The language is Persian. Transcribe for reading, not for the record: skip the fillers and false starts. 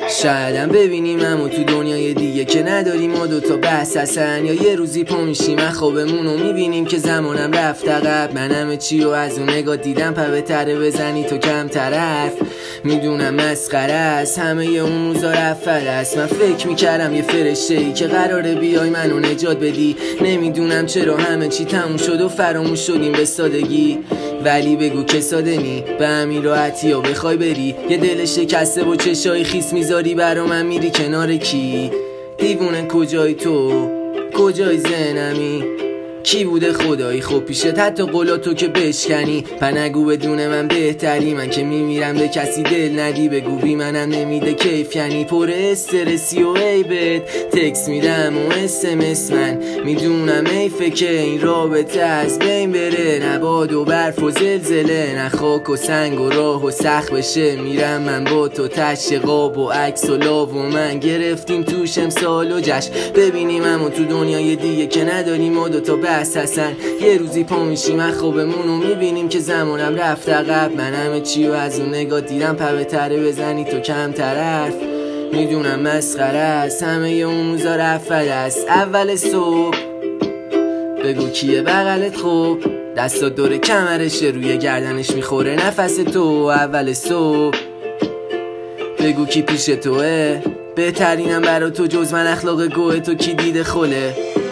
شایدم ببینیم همو تو دنیای دیگه که نداریم ما دوتا بحث هستن، یا یه روزی پا میشیم از خوابمونو میبینیم که زمانم رفت عقب. من همه چی رو از اون نگاه دیدم، پا تره بزنی تو کم طرف. میدونم مسخره است همه اون روزا رفت است. من فکر میکردم یه فرشته ای که قراره بیای منو نجات بدی. نمیدونم چرا همه چی تموم شد و فراموش شدیم به سادگی. ولی بگو که ساده نی به همین راحتی ها بخوای بری، یه دل شکسته و چشای خیس میذاری برا من میری کنار کی؟ دیوونه کجای تو؟ کجای ذهنمی؟ کی بوده خدایی خب پیشت حتی قولاتو که بشکنی؟ نگو بدون من بهتری، من که میمیرم به کسی دل ندی. بگو بی منم نمیده کیف، یعنی پر استرسی و عیبت تکس میدم و SMS. من میدونم حیفه که این رابطه از بین بره، نباد و برف و زلزله، نه خاک و سنگ و راه و سخت بشه. میرم من با تو تشت قاب و عکس و لاو و من گرفتیم توش امسال و جشن. ببینیم همون تو دنیای دیگه که نداریم ما دوتا بحث هستن. یه روزی پا میشیم از خوابمون و میبینیم که زمانم رفت عقب. من همه چی رو از اون نگاه دیدم، پا تره بزنی تو کم طرف. میدونم مسخره است همه اون روزا رفت است. اول صبح بگو کیه بغلت خوب، دستا دور کمرشه روی گردنش میخوره نفس تو. اول صبح بگو کی پیش توه، بهترینم برا تو جز من اخلاق گوه تو کی دیده خله.